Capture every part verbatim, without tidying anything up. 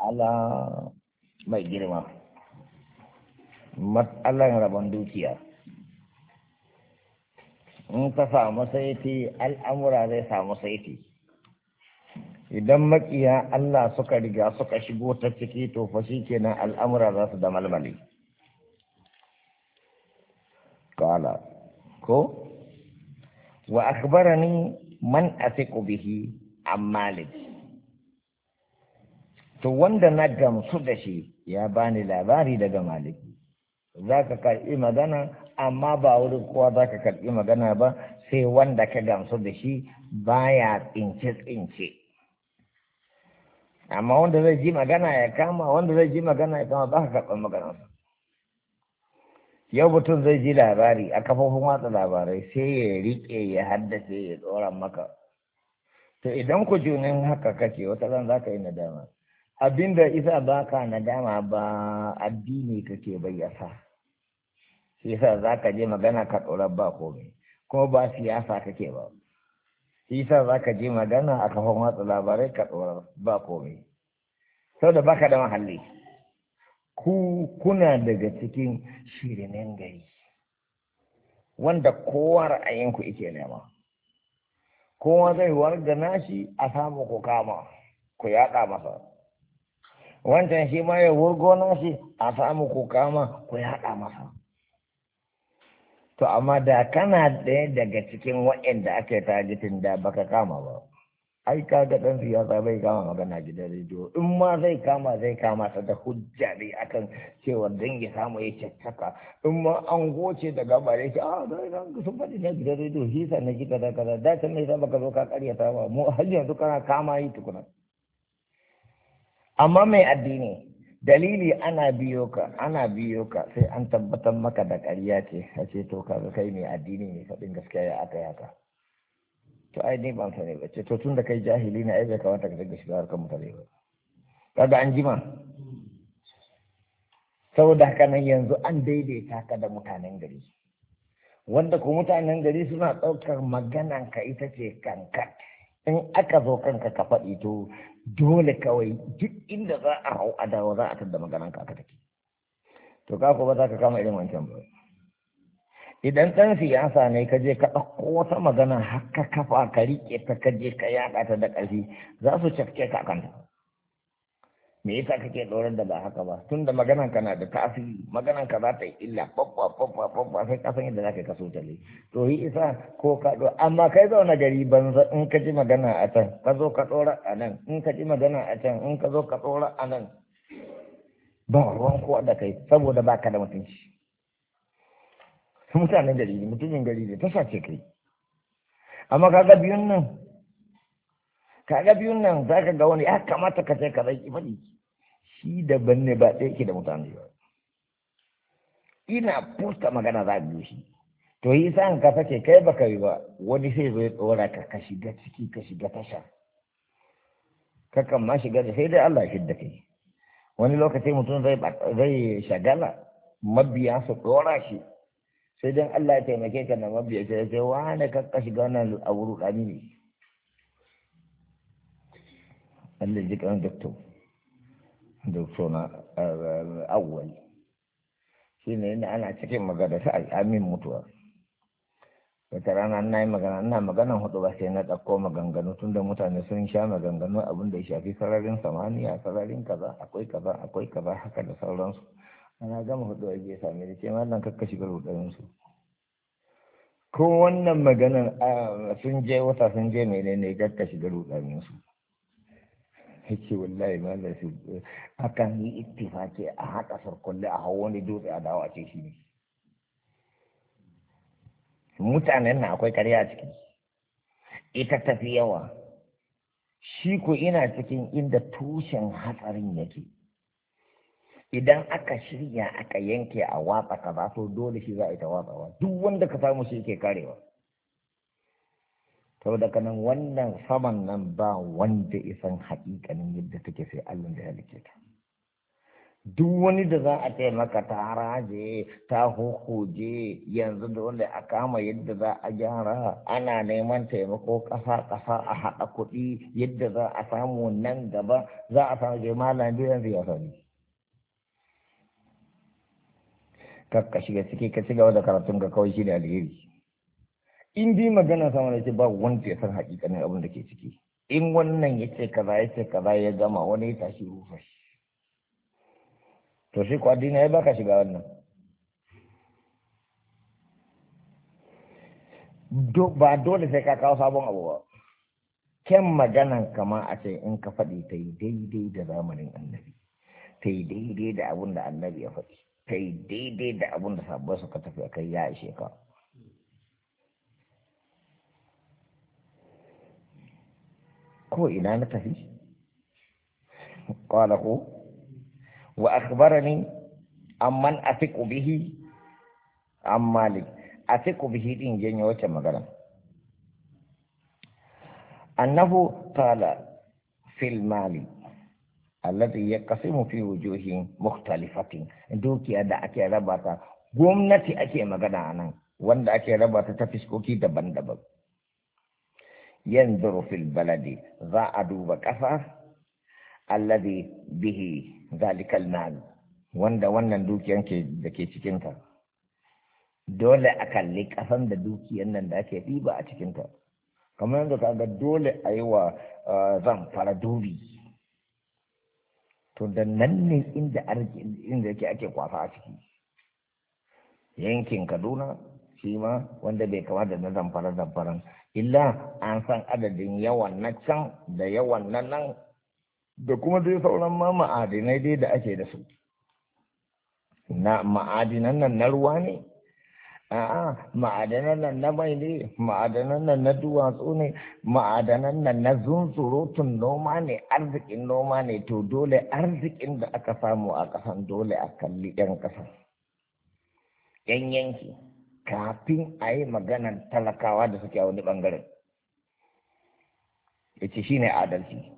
mas'ala mai girma, matsalan rabon dukiya. In ka samu saiti al'amura zai samu saiti. Idan makiya Allah suka riga suka shigo ta ciki to fa shi kenan al'amura za su da malmali. Kala, ko? Wa akbarani man asiku bihi an malik. To wanda na gamsu da shi ya bani labari daga maliki. Za ka karɓi magana amma ba wurin kowa za ka karɓi magana ba sai wanda ka gamsu da shi baya tsince-tsince. Amma wanda zai ji magana ya kama, wanda zai ji magana ya kama ba ka karɓar maganarsa. Yau mutum zai ji labari a kafofin watsa labarai sai ya riƙe ya haddace ya tsoron maka. To idan ku junin haka kake wata ran za ka yi nadama. Abinda isa baka nadama ba addini kake bayyasa. Shi yasa za ka je magana ka tsoron ba komai, kuma ba siyasa kake ba. Shi yasa za ka je magana a kafin watsa labarai ka tsoron ba komai. Sau da baka da mahalli. Ku kuna daga cikin shirinin gari, wanda kowa ra'ayinku ike nema. Kowa zai warga nashi a samu ku kama, ku yaɗa masa. Wancan shi ma ya wurgo nashi a samu ku kama, ku yaɗa masa. To amma da kana ɗaya daga cikin waɗanda ake targetin da baka kama ba. Ai kaga ɗan siyasa bai kama magana gidan rediyo. In ma zai kama zai kama ta da hujja ne akan cewa dan ya samu ya caccaka. In ma an goce daga bare shi a zai ran sun faɗi na gidan rediyo shi sa na ji kaza kaza. Da ta mai sa baka zo ka karyata ba. Mu har yanzu kana kama yi tukuna. Amma mai addini dalili ana biyo ka ana biyo ka sai an tabbatar maka da ƙarya ce a ce to kaga kai mai addini ne faɗin gaskiya ya aka yaka to ai ni ban sani ba ce to tun da kai jahili ne ai bai kamata ka dinga shiga harkar mutane ba kaga an jima saboda haka nan yanzu an daidaita ka da mutanen gari wanda ko mutanen gari suna ɗaukar maganan ka ita ce kankan in aka zo kanka ka faɗi to dole kawai duk inda za a hau a dawo za a tadda maganan ka aka take to ka ko ba za ka kama irin wancan ba idan ɗan siyasa ne ka je ka ɗauko wata magana haka kafa ka riƙe ta ka je ka yaɗa ta da ƙarfi za su cafke ka kanta me yasa kake ɗorar da ba haka ba tun da maganan ka na da tasiri maganan ka za ta yi illa babba babba babba sai ka san yadda za ka kaso ta to yi isa ko ka ɗo amma kai zauna gari banza in ka ji magana a can ka zo ka ɗora a nan in ka ji magana a can in ka zo ka ɗora a nan ba ruwan kowa da kai saboda ba ka da mutunci mutanen gari ne mutumin gari ne ta sace kai amma kaga biyun nan kaga biyun nan za ka ga wani ya kamata ka ce ka zai ki faɗi shi daban ne ba ɗaya ke da mutane ba ina fuska magana za a biyo shi to yi sa ka sake kai baka yi ba wani sai zai tsora ka ka shiga ciki ka shiga tasha kakan ma shiga da sai dai Allah ya shidda kai wani lokaci mutum zai zai shagala mabiya su tsora shi sai dan Allah ya taimake ka na mabiya sai sai wani kakka shiga nan a wuri ɗani ne Allah ji kan doktor doktor na awwal shi ne inda ana cikin magana sai amin mutuwa wata rana na yi magana ina maganan hudu ba sai na ɗauko maganganu tun da mutane sun sha maganganu abin da ya shafi sararin samaniya sararin kaza akwai kaza akwai kaza haka da sauransu ana gama hudu a biya sami da ce mallan kakka shiga rudaninsu ko wannan maganan sun je wata sun je menene kakka shiga rudaninsu yake wallahi mallan su akan yi ittifaki a haka sarkulle a hawo wani dutse a dawo a ce shi ne mutanen na akwai karya a ciki ita tafi yawa shi ko ina cikin inda tushen hatsarin yake idan aka shirya aka yanke a watsa kaza to dole shi za a yi ta watsawa duk wanda ka samu shi yake karewa saboda kanan wannan saman nan ba wanda isan haƙiƙanin yadda take sai Allah da ya halicce ta duk wani da za a taimaka ta haraje ta hukuje yanzu dole a kama yadda za a gyara ana neman taimako ƙasa ƙasa a haɗa kuɗi yadda za a samu nan gaba za a samu jama'a biyan siyasa ne kakka shiga ciki ka cigaba da karatun ka kawai shi ne alheri in bi magana sama da ce ba wanda ya san haƙiƙanin abin da ke ciki in wannan ya ce kaza ya ce kaza ya gama wani ya tashi rufa shi to shi ko addini ya baka shiga wannan ba dole sai ka kawo sabon abu ba kyan maganan kama a ce in ka faɗi ta yi daidai da zamanin annabi ta yi daidai da abin da annabi ya faɗi ta yi daidai da abin da sabon suka tafi a kai ya ishe ka ko ina na tafi qala ko wa akhbarani amman athiqu bihi am malik athiqu bihi din janyo wacce magana annahu qala fil mali alladhi yaqsimu fi wujuhin mukhtalifatin dukiya da ake rabata gwamnati ake magana anan wanda ake rabata ta fiskoki daban-daban yanzuru fil baladi za a duba ƙasa alladhi bihi zalikal mal wanda wannan dukiyan ke da ke cikinta dole a kalli ƙasan da dukiyan nan da ake ɗiba a cikinta kamar yadda kaga dole a yi wa zamfara dubi to da nan ne inda inda yake ake kwafa a ciki yankin kaduna shi ma wanda bai kama da na zamfara zamfaran illa an san adadin yawan na can da yawan na nan da kuma dai sauran ma ma'adinai dai da ake da su na ma'adinan nan na ruwa ne a'a ma'adanan nan na mai ne ma'adanan nan na duwatsu ne ma'adanan nan na zunzurutun noma ne arzikin noma ne to dole arzikin da aka samu a ƙasan dole a kalli ƴan ƙasan ƴan yanki kafin a yi maganan talakawa da suke a wani ɓangaren ya ce shi ne adalci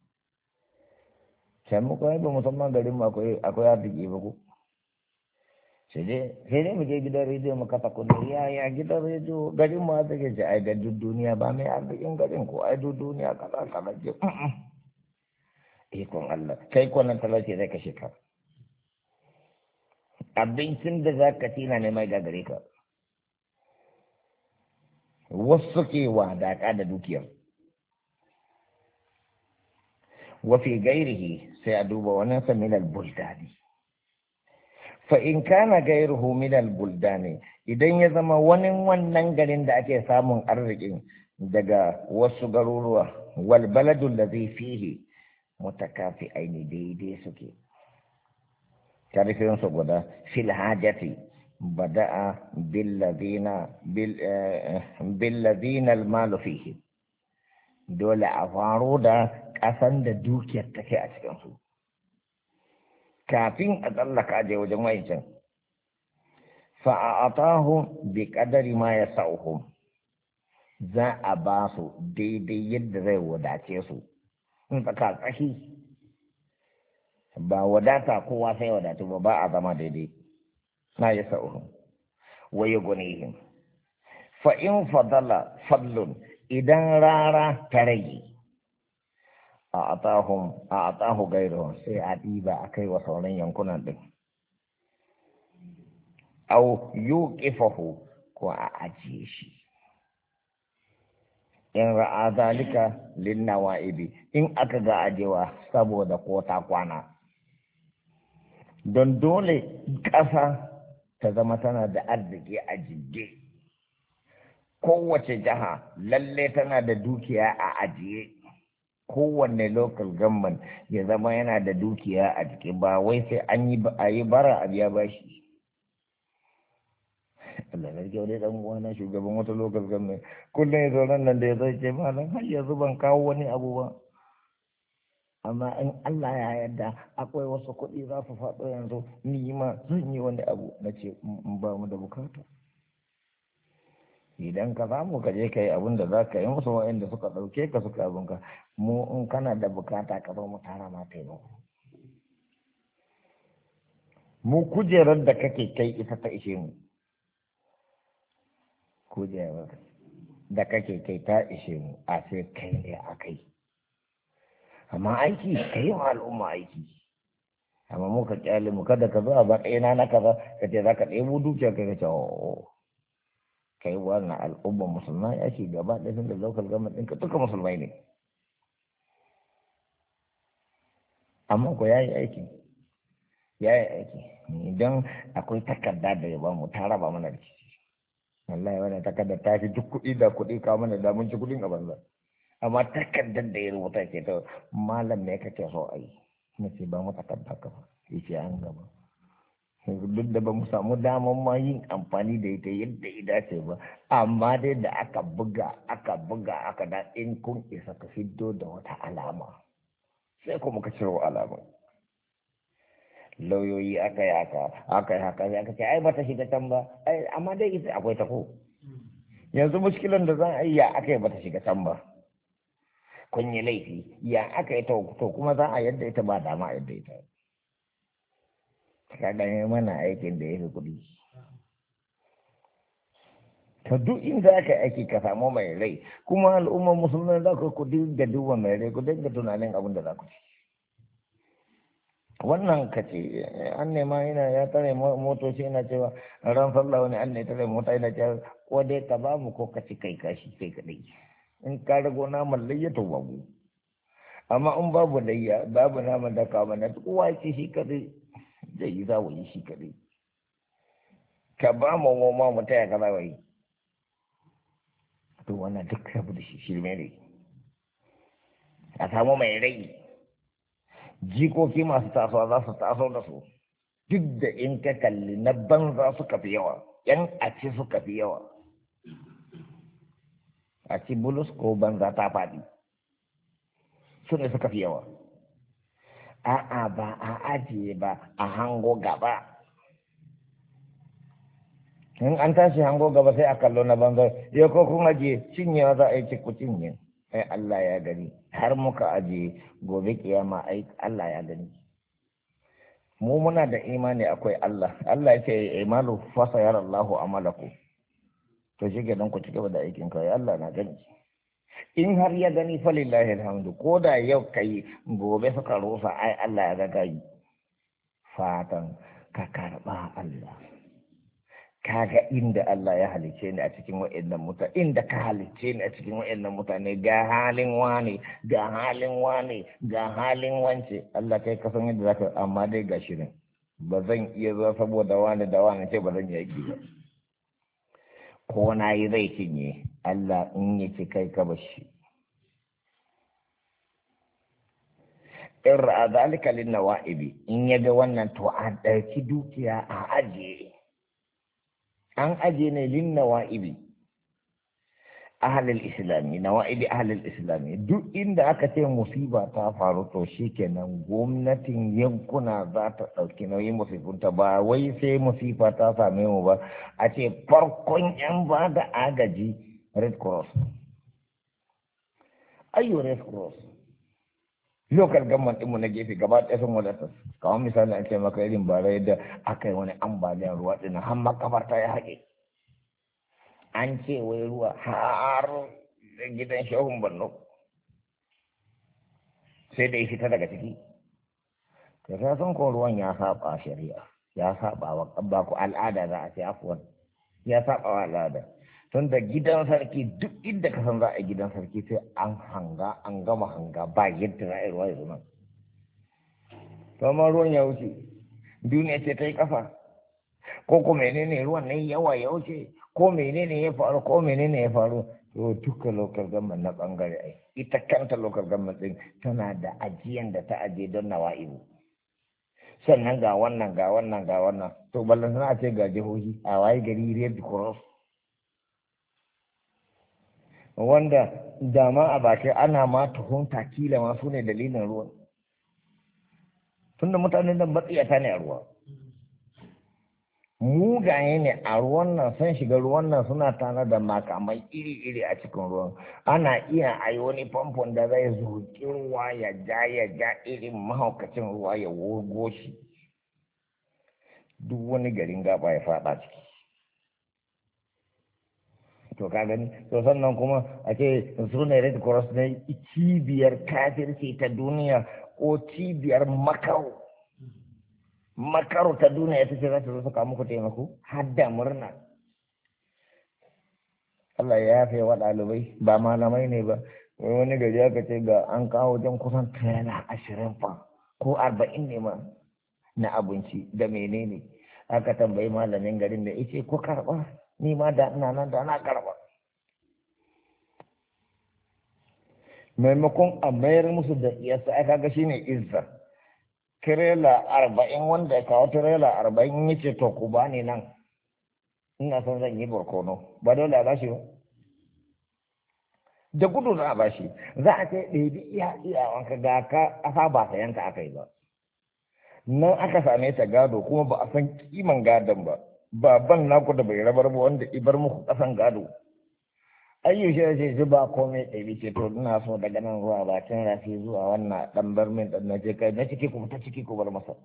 sai muka yi ba musamman garin mu akwai arziki ba ko sai dai mu je gidan rediyo mu kafa kuɗi ya ya gidan rediyo garin mu arziki ce ai da duk duniya ba mai arzikin garin ko ai duk duniya kaza kaza ce ikon Allah kai kwanan talauci zai kashe ka abincin da za ka tina ne mai gagare ka wasu ke wadaka da dukiyar wafi gairihi sai a duba wani minal buldani fa in kana gairuhu minal buldani idan ya zama wani wannan garin da ake samun arzikin daga wasu garuruwa wal baladun da zai fihi mutakafi aini daidai suke karfin su guda fil hajati bada'a billadina bil billadina almalu fihi dole a faro da kasan da dukiyar take a cikin su kafin a tsallaka je wajen wayancan fa a'atahu bi qadari ma yasauhum za a ba su daidai yadda zai wadace su in tsaka tsaki ba wadata kowa sai wadatu ba ba a zama daidai na yasauhum wa yughnihim fa in fadala fadlun idan rara ta rage a atahum a atahu gairu sai a ɗiba a kai wa sauran yankunan ɗin au yuqifahu ko a ajiye shi in ra'a zalika lin nawaibi in aka ga ajewa saboda ko ta kwana don dole ƙasa ta zama tana da arziki a jibge kowace jiha lalle tana da dukiya a ajiye kowanne local government ya zama yana da dukiya a jiki ba wai sai an yi a yi bara a biya bashi Allah na rike dan uwana shugaban wata local government kullum ya zo nan da ya zai ce malam har yanzu ban kawo wani abu ba amma in Allah ya yarda akwai wasu kuɗi za su faɗo yanzu ni ma zan yi wani abu na ce ba mu da bukata idan ka samu ka je ka yi abin da za ka yi musu wa'anda suka ɗauke ka suka abin ka mu in kana da bukata ka zo mu tara ma taimako mu kujerar da kake kai ita ta ishe mu kujerar da kake kai ta ishe mu a sai kai ne a kai amma aiki kai wa al'umma aiki amma mu ka kyale mu kada ka zo a baƙaina na kaza ka ce za ka ɗebo dukiya kai ka ce o kai wannan al'umma musulmai ake gaba ɗaya sun da local government ɗinka duka musulmai ne amma ko ya yi aiki ya yi aiki idan akwai takarda da ya ba mu ta raba mana da shi wallahi wannan takarda ta fi duk kuɗi da kuɗi kawo mana da mun ci kuɗin a banza amma takardar da ya rubuta ke ta malam ne kake so a yi na ce ba mu takarda ka ba ya ce an gaba duk da ba mu samu damar ma yin amfani da ita yadda ya dace ba amma dai da aka buga aka buga aka da in kun isa ka fiddo da wata alama sai kuma ka ciro alama lauyoyi aka yi haka aka yi haka aka ce ai bata shiga can ba ai amma dai ita akwai ta ko yanzu muskilan da za a yi ya aka yi bata shiga can ba kun yi laifi ya aka yi to kuma za a yadda ita ba dama a yadda ita ka gane mana aikin da ya fi kuɗi ta duk inda aka aiki ka samu mai rai kuma al'ummar musulmai za ku kudi da duba mai rai ku dinga tunanin abin da za ku ci wannan ka ce an nema yana ya tare motoci yana cewa ran sallah wani an ne tare mota yana cewa ko dai ka ba mu ko ka ci kai kashi kai kadai in ka rago naman layya to babu amma in babu layya babu naman da ka mana kowa ce shi kadai zai yi za yi shi kadai ka ba mu mu ma mu taya ka za yi to wannan duk rabu da shi shirme ne a samu mai rai jikoki masu tasowa za su taso da su duk da in ka kalli na banza suka fi yawa yan aci suka fi yawa a ci bulus ko banza ta faɗi su ne suka fi yawa a'a ba a ajiye ba a hango gaba in an tashi hango gaba sai a kallo na banza ya ko kun ajiye cinyewa za a yi ciku cinye ai Allah ya gani har muka ajiye gobe kiyama ai Allah ya gani mu muna da imani akwai Allah Allah ya ce imalu fa sayarallahu amalaku to shi ke don ku ci gaba da aikin kai Allah na gani in har ya gani fa lillahi alhamdu ko da yau kai gobe suka rusa ai Allah ya ga kai fatan ka karba Allah kaga inda Allah ya halice ni a cikin wa'annan mutane inda ka halice ni a cikin wa'annan mutane ga halin wani ga halin wani ga halin wance Allah kai ka san yadda zaka amma dai ga shirin ba zan iya zuwa saboda wani da wani ce ba zan yi aiki ba ko na yi zai cinye Allah in yake kai ka bashi in ra'a zalika lin nawa'ibi in yaga wannan to a ɗauki dukiya a ajiye an aje ne lin nawa'ibi ahlul islami nawa'ibi ahlul islami duk inda aka ce musiba ta faru to shikenan gwamnatin yankuna za ta dauki nauyin musifunta ba wai sai musifa ta same mu ba a ce farkon yan ba da agaji red cross ayyo red cross local government ɗinmu na gefe gaba ɗaya sun wadata kamar misali an ce maka irin bara yadda aka yi wani ambaliyar ruwa ɗin har makabarta ya haƙe an ce wai ruwa har gidan shehun Borno sai da ya fita daga ciki ka sa san ko ruwan ya saba shari'a ya saba wa ba ku al'ada za a ce afuwan ya saba wa al'ada tun da gidan sarki duk inda ka san za a gidan sarki sai an hanga an gama hanga ba yadda za a yi ruwa ya zama to amma ruwan ya wuce duniya ce ta yi kafa ko ko menene ruwan ne yawa ya wuce ko menene ya faru ko menene ya faru to duka local government na bangare ai ita kanta local government din tana da ajiyan da ta aje don nawa'ibu sannan ga wannan ga wannan ga wannan to ballan sana ce ga jihohi a waye gari red cross wanda dama a baki ana ma tuhunta kila ma su ne dalilin ruwan tunda mutanen nan matsiyata ne a ruwa mugaye ne a ruwan nan sun shiga ruwan nan suna tana da makamai iri-iri a cikin ruwan ana iya a yi wani famfon da zai zuƙi ruwa ya ja ya ja irin mahaukacin ruwa ya wurgo shi duk wani garin gaba ya fada ciki. To ka gani, to sannan kuma a ce su ne red cross ne cibiyar kafirci ta duniya ko cibiyar makaro makaro ta duniya ita ce za ta zo su muku taimako har da murna. Allah ya yafe wa ɗalibai ba malamai ne ba, wani gari aka ce ga an kawo wajen kusan tirela ashirin fa ko arba'in ne ma na abinci da menene, aka tambayi malamin garin da ice ko karɓa, ni ma da ina nan da na karɓa. Maimakon a mayar musu da iyasa aka ga shine izza. Tirela arba'in wanda ya kawo tirela arba'in ya ce to ku bani nan ina son zan yi barkono, ba dole a bashi ba, da gudu za a bashi. Za a ce ɗebi iya iyawanka ga ka asa ba sayanta aka yi ba, nan aka same ta gado kuma ba a san kiman gadon ba, baban naku da bai rabar ba wanda ibar muku kasan gado. Ayyushe ya ce ba komai ɗabi ce to ina so daga nan zuwa bakin rafi zuwa wannan ɗan barmin ɗan na je kai na ciki kuma ta ciki ku bar masa.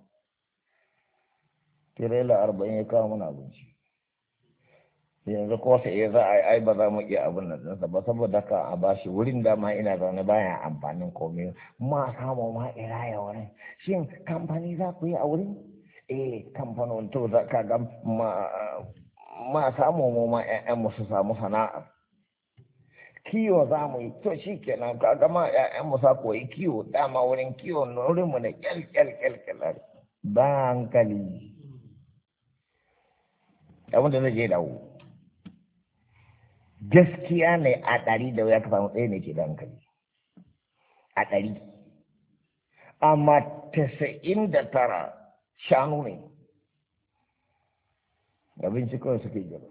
Tirela arba'in ya kawo mana abinci. Yanzu ko sai za a yi ai ba za mu iya abin nan ɗinsa ba saboda ka a bashi wurin dama ina zaune baya amfanin komai ma samu ma iraya wurin. Shin kamfani za ku yi a wurin? Eh kamfanin to za ka ga ma ma samu mu ma ƴaƴan mu su samu sana'a. Kiwo za mu yi to shi kenan ka gama ƴaƴan mu sa koyi kiwo dama wurin kiwo wurin mu na kyal kyal kyal kyal ba hankali abin da zai je dawo gaskiya ne a ɗari da ya ka samu ɗaya ne ke da hankali a ɗari amma tasa'in da tara shanu ne abinci kawai suke jira.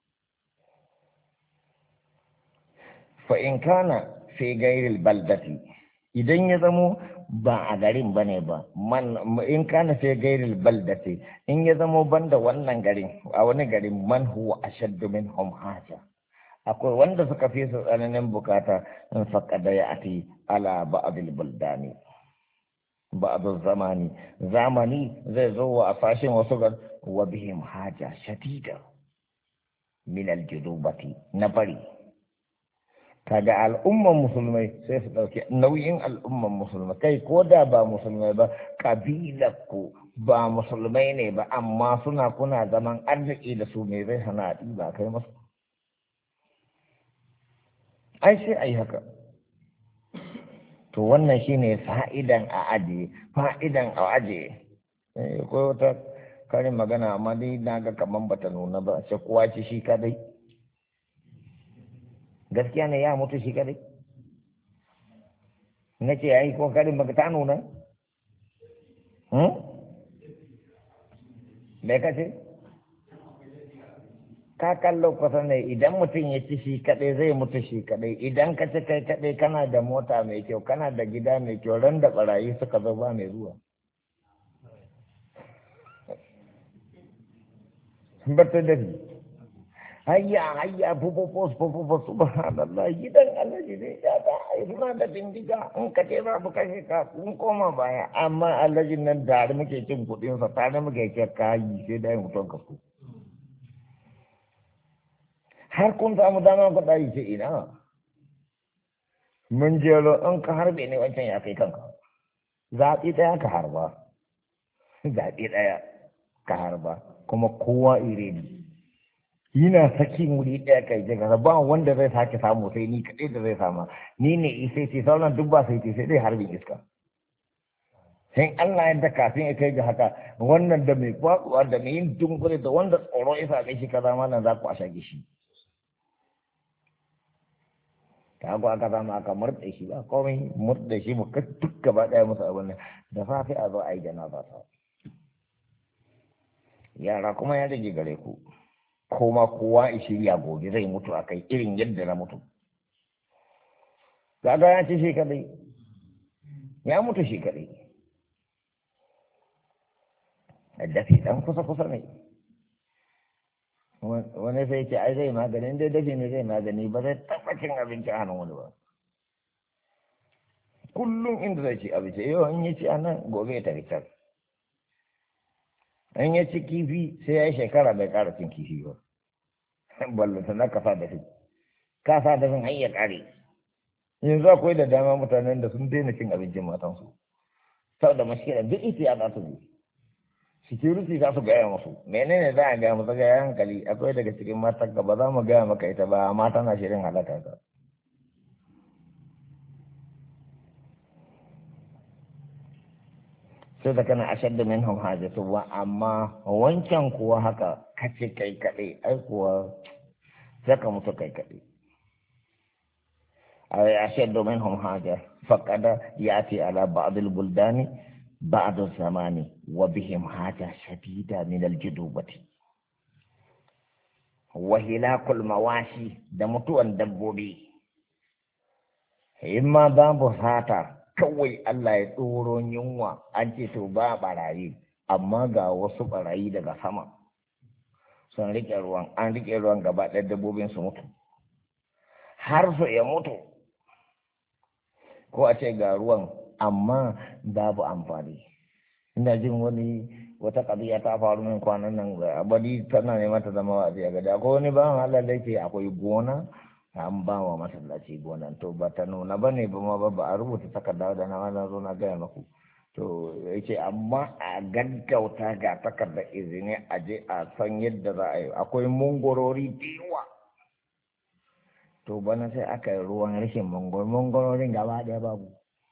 fa'in kana fi gairil baldati idan ya zamo ba a garin ba ne ba man in kana fi gairil baldati in ya zamo banda wannan garin a wani garin man huwa ashaddu minhum haja akwai wanda suka fi su tsananin bukata in faqada ya'ti ala ba'dil buldani ba'd zamani zamani zai zo wa fashin wasu ga wa bihim haja shadida min aljudubati na bari. Kaga al'umman musulmai sai su ɗauki nauyin al'umman musulmai kai ko da ba musulmai ba kabilar ku ba musulmai ne ba amma suna kuna zaman arziki da su mai zai hana a ba kai masu ai sai a yi haka. To wannan shine fa'idan a ajiye fa'idan a ajiye ko wata karin magana amma dai na ga kaman bata nuna ba sai kowa ce shi kadai gaskiya ne ya mutu shi kadai na ce ya yi kokarin baka ta nuna me ka ce ka kallo kusa ne idan mutum ya ci shi kadai zai mutu shi kadai idan ka ci kai kadai kana da mota mai kyau kana da gida mai kyau ran da barayi suka zo ba mai zuwa bata dafi hayya hayya fufufus fufufus subhanallah gidan alhaji ne ya ta suna da bindiga in ka ce za mu kashe ka kun koma baya amma alhaji nan da muke cin kuɗin sa tare muke ce kayi sai dai mutum ka ku har kun samu dama ku dai ce ina mun jero in ka harbe ne wancan ya kai kanka zaɓi ɗaya ka harba zaɓi ɗaya ka harba kuma kowa ire ne yana sakin wuri ɗaya kai jiga ba wanda zai sake samu sai ni kaɗai da zai sama ni ne isai ce sauran duk ba sai ce sai dai harbin iska sai Allah yadda kafin ya kai ga haka wannan da mai kwakwa da mai yin dunkule da wanda tsoro ya same shi kaza ma nan za ku asha gishi ta ku aka zama aka murɗe shi ba komai murɗe shi mu kai duk gaba ɗaya musu abin nan da safe a zo a yi janaza ta yara kuma ya rage gare ku koma kowa ya shirya gobe zai mutu a kai irin yadda na mutu kaga ya ci shi kadai ya mutu shi kadai dafi dan kusa kusa ne wani sai ce ai zai magani dai dafi ne zai magani ba zai taɓa cin abinci a hannun wani ba kullum inda zai ci abinci yau in yi ci a nan gobe ya tafi can in ya ci kifi sai ya yi shekara bai ƙara cin kifi ba ballanta na kasa da shi kasa da sun hanyar ƙare yanzu akwai da dama mutanen da sun daina cin abincin matansu sau da mashkila duk ita ya za su bi security za su gaya musu menene za a gaya musu gaya hankali akwai daga cikin matan ka ba za mu gaya maka ita ba mata na shirin halaka ka sai da kana ashaddu minhum hajatu wa amma wancan kuwa haka kace kai kadai ai kuwa zaka mutu kai kadai ay ashaddu minhum haja faqad yati ala ba'd al-buldani ba'd az-zamani wa bihim haja shadida min al-judubati wa hilakul mawashi da mutuwan dabbobi imma babu hata kawai Allah ya tsoro yunwa an ce to ba barayi amma ga wasu barayi daga sama sun rike ruwan an rike ruwan gaba ɗaya dabbobin su mutu har su ya mutu ko a ce ga ruwan amma babu amfani ina jin wani wata ƙabiya ta faru min kwanan nan abadi tana neman ta zama wa a gada ko wani ban Allah da yake akwai gona an ba wa masallaci gonan to ba ta nuna ba ne ba ma ba a rubuta takarda da na wani zo na gaya maku to ya ce amma a gaggauta ga takarda izini a je a san yadda za a yi akwai mungorori da yawa to bana sai aka yi ruwan rashin mungor mungororin gaba ɗaya babu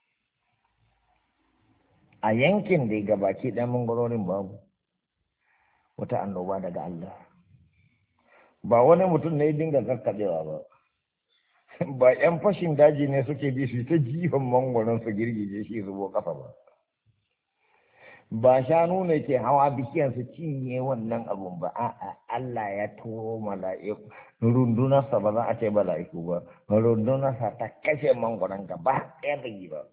a yankin da gabaki ɗaya mungororin babu wata annoba daga Allah ba wani mutum ne ya dinga kakkaɓewa ba ba ‘yan fashin daji ne suke bi su ta jihon mangwaron su girgije shi zubo kafa ba ba shanu ne ke hawa bikiyan su cinye wannan abun ba a'a Allah ya turo mala'iku rundunarsa ba za a ce mala'iku ba rundunarsa ta kashe mangwaron gaba ɗaya bai yi ba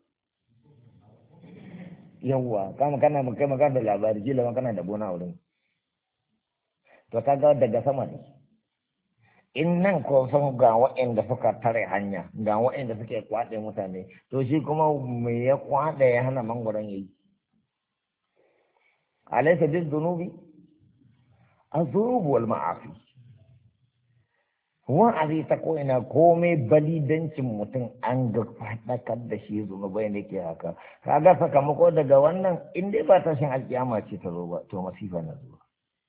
yawwa kama kana mu kai magana da labari kila ma kana da gona wurin to kaga daga sama ne in nan ko san ga waɗanda suka tare hanya ga waɗanda suke kwaɗe mutane to shi kuma me ya kwaɗe ya hana mangwaron yayi alaysa bil dunubi azrub wal ma'afi wa abi ta ko ina komai balidancin mutum an ga fadakar da shi zunubai ne ke haka kaga sakamako daga wannan in dai ba tashin alkiyama ce ta zo ba to masifa na zuwa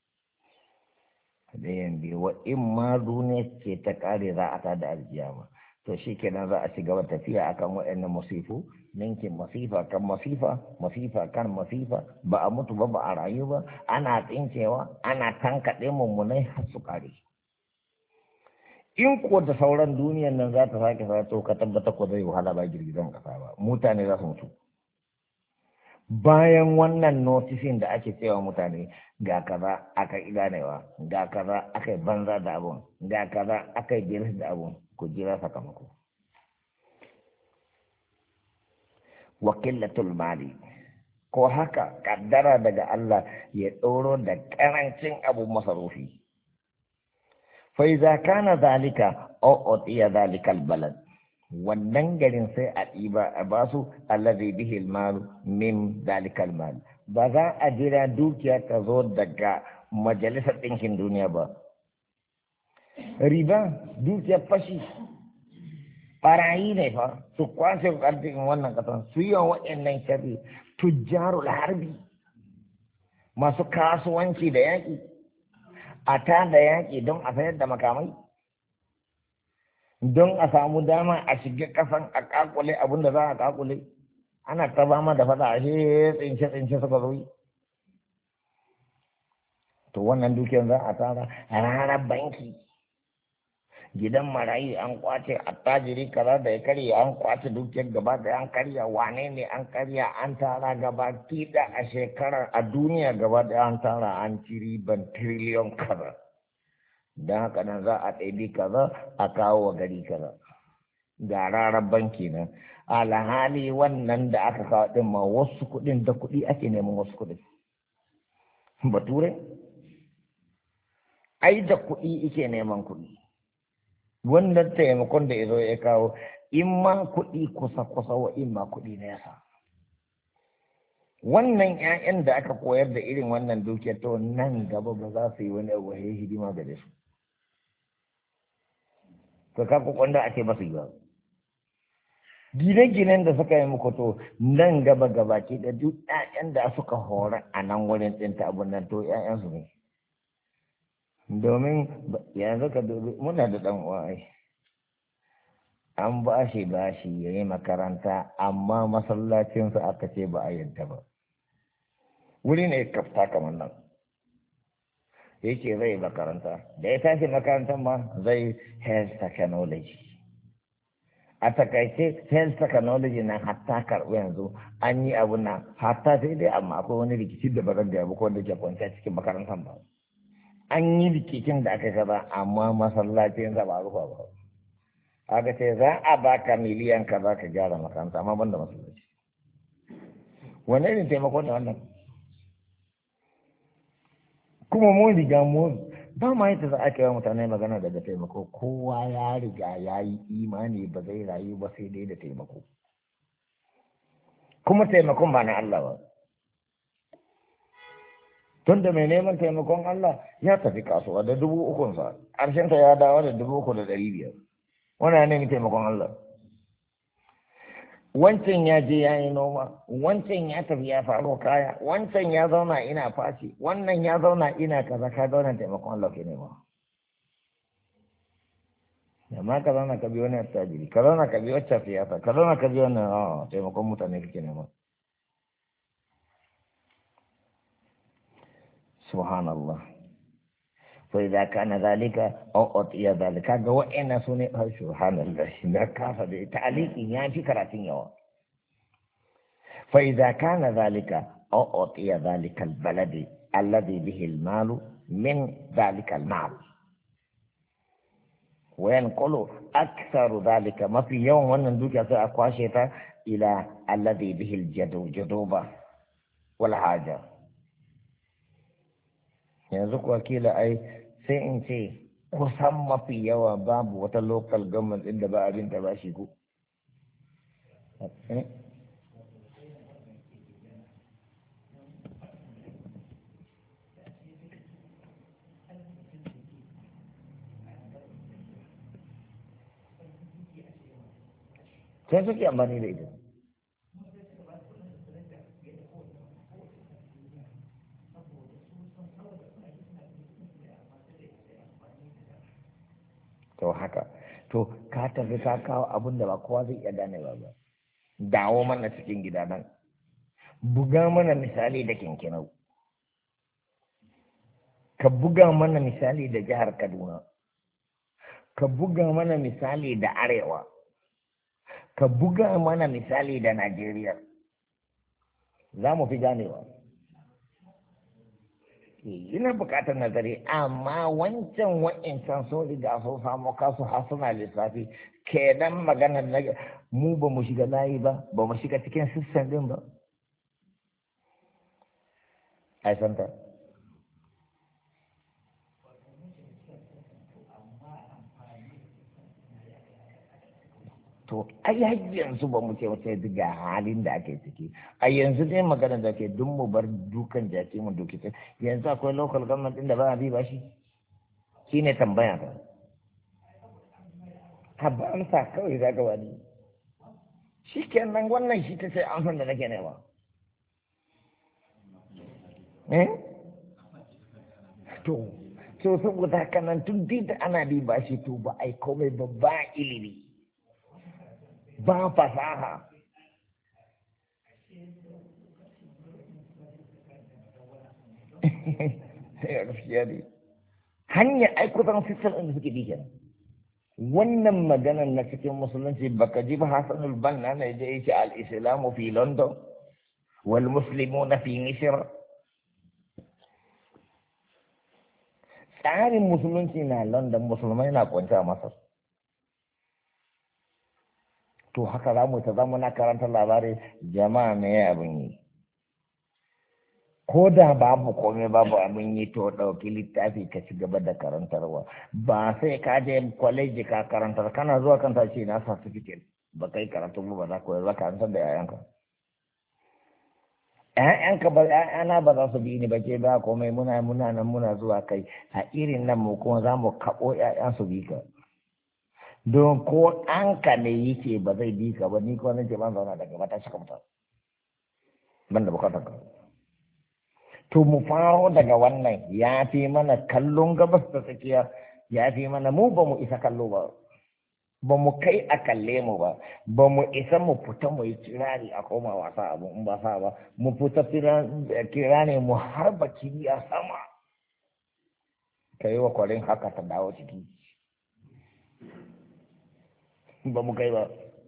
ɗayan biyu wa in ma duniya ce ta ƙare za a ta da aljiyama to shi kenan za a ci gaba tafiya akan waɗannan masifu ninkin masifa kan masifa masifa kan masifa ba a mutu ba ba a rayu ba ana tsincewa ana tankaɗe mummunai har su ƙare in ko da sauran duniyan nan za ta sake sa to ka tabbata ko zai wahala ba girgizan ƙasa ba mutane za su mutu bayan wannan notisin da ake cewa mutane ga kaza aka yi ganewa ga kaza aka yi banza da abun ga kaza aka yi biris da abun ku jira sakamako wakilatul mali ko haka kaddara daga Allah ya tsoro da karancin abu masarufi fa iza kana zalika aw utiya zalikal balad wannan garin sai a ɗiba a basu allazi bihi almal min zalikal mal ba za a jira dukiya ta zo daga majalisar ɗinkin duniya ba riba dukiyar fashi ɓarayi ne fa su kwashe arzikin wannan ƙasar su yi wa waɗannan sharri tujjarul harbi masu kasuwanci da yaƙi a ta da yaƙi don a sayar da makamai don a samu dama a shiga kasan a kakule abin da za a kakule ana ta ba ma da fada a shi tsince tsince suka zo to wannan dukiyar za a tara ranar banki gidan marayi an kwace attajiri kaza da ya karya an kwace dukiyar gaba da an karya wane ne an karya an tara gaba kida a shekarar a duniya gaba da an tara an ci riban tiriliyon kaza don haka nan za a ɗaiɗi kaza a kawo wa gari kaza ga rarar banki nan alhali wannan da aka kawo ɗin ma wasu kuɗin da kuɗi ake neman wasu kuɗin bature ai da kuɗi ike neman kuɗi wannan taimakon da ya zo ya kawo in ma kuɗi kusa kusa wa in ma kuɗi na yasa wannan ƴaƴan da aka koyar da irin wannan dukiyar to nan gaba ba za su yi wani abu ya hidima gare su to ka ku kwanda ake ba su yi ba gine-ginen da suka yi muku to nan gaba gaba ke da duk ƴaƴan da suka hora a nan wurin ɗinta abun nan to ƴaƴan su ne domin yanzu ka dubi muna da ɗan uwa ai an ba shi ba shi ya yi makaranta amma masallacinsa aka ce ba a yanta ba wuri ne kafta kamar nan yake zai makaranta da ya tashi makarantar ma zai health technology a takaice health technology na hatta karɓi yanzu an yi abu na hatta sai dai amma akwai wani rikici da ba zan gaya ba wanda ke kwanciya cikin makarantar ba an yi rikicin da aka gaba amma masallacin sa ba rufa ba aka ce za a baka miliyan ka za ka gyara makaranta amma banda masallaci wane irin taimako ne wannan kuma mun riga mu ba ma yadda za a kai mutane magana daga taimako kowa ya riga ya yi imani ba zai rayu ba sai dai da taimako kuma taimakon ba na Allah ba tunda mai neman taimakon Allah ya tafi kasuwa da dubu ukunsa ƙarshenta ya dawo da dubu uku da ɗari biyar wannan ne taimakon Allah wancan ya je ya yi noma wancan ya tafi ya faro kaya wancan ya zauna ina fashi wannan ya zauna ina kaza ka zauna taimakon Allah ke nema amma ka zauna ka bi wani attajiri ka zauna ka bi wacce fiyata ka zauna ka bi wannan a taimakon mutane kake nema subhanallah فإذا كان ذلك أو أطيع ذلك كذا وإن سنة سبحان الله نكافة تعليق يعني في كراتين يوا فإذا كان ذلك أو أطيع ذلك البلد الذي به المال من ذلك المال وينقل أكثر ذلك ما في يوم ونندوك أقواشيتا إلى الذي به الجدوبة والحاجة yanzu kuwa kila ai sai in ce kusan mafi yawa babu wata local government inda ba abin da ba shi ku sai suke amfani da ita to haka to ka tafi ka kawo abin da ba kowa zai iya gane ba ba dawo mana cikin gida nan buga mana misali da kinkinau ka buga mana misali da jihar Kaduna ka buga mana misali da Arewa ka buga mana misali da Najeriya za mu fi ganewa ina bukatar nazari amma wancan wa'incan sun riga sun samu kasu har suna lissafi kenan maganar na mu ba mu shiga layi ba ba mu shiga cikin sistem din ba ai santa to ai har yanzu ba mu ce wata ga halin da ake ciki a yanzu dai magana da ke dun mu bar dukan jaki mu duki ta yanzu akwai local government din da ba a bi ba shi shine tambaya ta ha ba amsa kawai za ka wani shi kenan wannan shi ta sai amsan da nake nema eh to to saboda haka nan tun da ana bi ba shi to ba ai komai ba ba ilimi ba fasaha hanya ai kusan sistem ɗin da suke bi kenan wannan maganar na cikin musulunci baka ji ba Hassanul Banna ne da yake al-islamu fi London wal muslimuna fi Misr tsarin musulunci na London musulmai na kwance a Masar to haka za mu ta zama na karanta labarai jama'a me abin yi ko da babu komai babu abin yi to ɗauki littafi ka ci gaba da karantarwa ba sai ka je kwaleji ka karantar kana zuwa kan ce na certificate ba kai karatu ba za ku yi za karantar da yayanka ƴaƴanka ba ƴaƴana ba za su bi ni ba ke ba komai muna muna nan muna zuwa kai a irin nan mu kuma za mu kaɓo ƴaƴan su bi ka don ko ɗanka ne yake ba zai bi ka ba ni ko nake ban zauna daga mata shi kamta ban da bukatar ka to mu faro daga wannan ya fi mana kallon gabas da tsakiya ya fi mana mu ba mu isa kallo ba ba mu kai a kalle mu ba ba mu isa mu fita mu yi kirari a koma wasa abu in ba sa ba mu fita kirani mu harba kibiya sama ka yi wa kwarin haka ta dawo ciki ba mu kai ba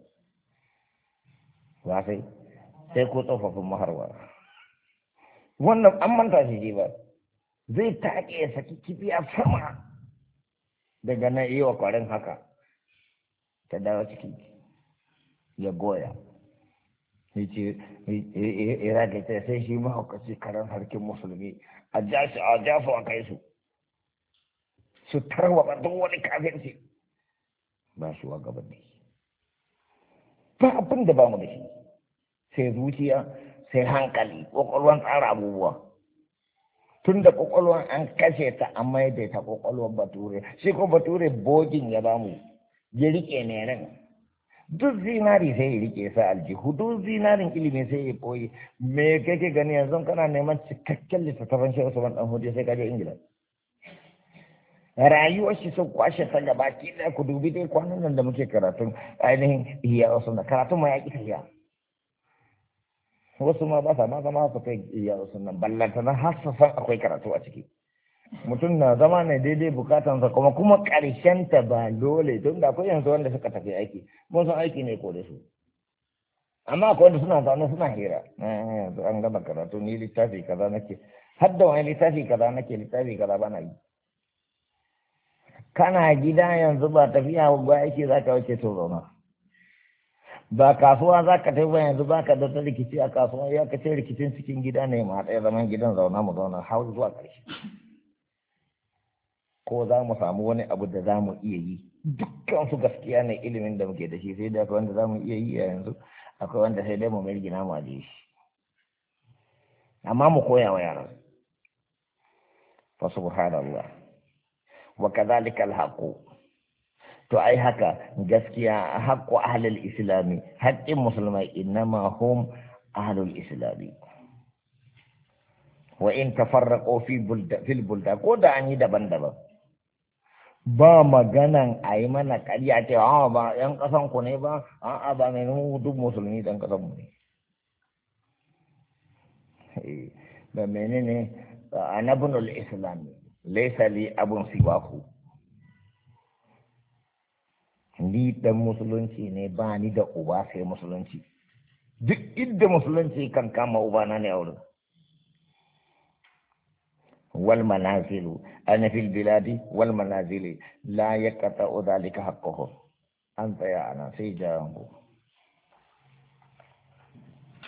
ba sai sai ko tsofaffin maharwa wannan an manta shi ba zai take ya saki kibiya sama daga nan yi wa kwarin haka ta dawo ciki ya goya ya ce ya ta sai shi mahaukaci karan harkin musulmi a jashi a jafu a kai su su tarwaba duk wani kafirci ba shi wa gaban ne ba abin da ba mu da shi sai zuciya sai hankali kwakwalwan tsara abubuwa tun da kwakwalwan an kashe ta an maida ta kwakwalwan bature shi ko bature bogin ya bamu ya rike ne nan duk zinari sai ya rike sa aljihu duk zinarin ilimi sai ya koyi me kake gani yanzu kana neman cikakken littattafan shi Usman dan Hudu sai ka je Ingila rayuwar shi sun kwashe ta gaba ki da ku dubi dai kwanan nan da muke karatun ainihin iya wasu na karatun ma ya ki tafiya wasu ma ba sa ma zama su kai iya wasu nan ballanta na har san akwai karatu a ciki mutum na zama ne daidai bukatansa kuma kuma ƙarshen ta ba dole don da akwai yanzu wanda suka tafi aiki mun san aiki ne ko da su amma akwai wanda suna zaune suna hira yanzu an gama karatu ni littafi kaza nake har da wani littafi kaza nake littafi kaza bana yi kana gida yanzu ba tafiya ba aiki za ka wuce to zauna ba kasuwa za ka tafi ba yanzu ba ka da rikici a kasuwa ya ka ce rikicin cikin gida ne ma ɗaya zaman gidan zauna mu zauna har zuwa ƙarshe ko za mu samu wani abu da za mu iya yi dukkan su gaskiya ne ilimin da muke da shi sai da akwai wanda za mu iya yi a yanzu akwai wanda sai dai mu mai gina mu aje shi amma mu koya wa yaran fa subhanallah wa kadhalika alhaqu to ai haka gaskiya haqqu ahlul islami haqqin musulmai innama hum ahlul islami wa in tafarraqu fi bulda fil bulda ko da an yi daban-daban ba maganan a yi mana ƙarya ce a ba ‘yan ƙasan ku ne ba a ba mai nuna duk musulmi ɗan ƙasan mu ne ba mene ne a nabinul islami laisa li abun siwaku ni ɗan musulunci ne ba ni da uba sai musulunci duk inda musulunci kan kama ubana ne a wurin والمنازل أنا في البلاد والمنازل لا يقطع ذلك حقه أنت يا أنا في جانبه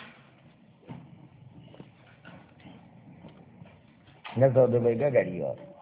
نزود بيجا غريبا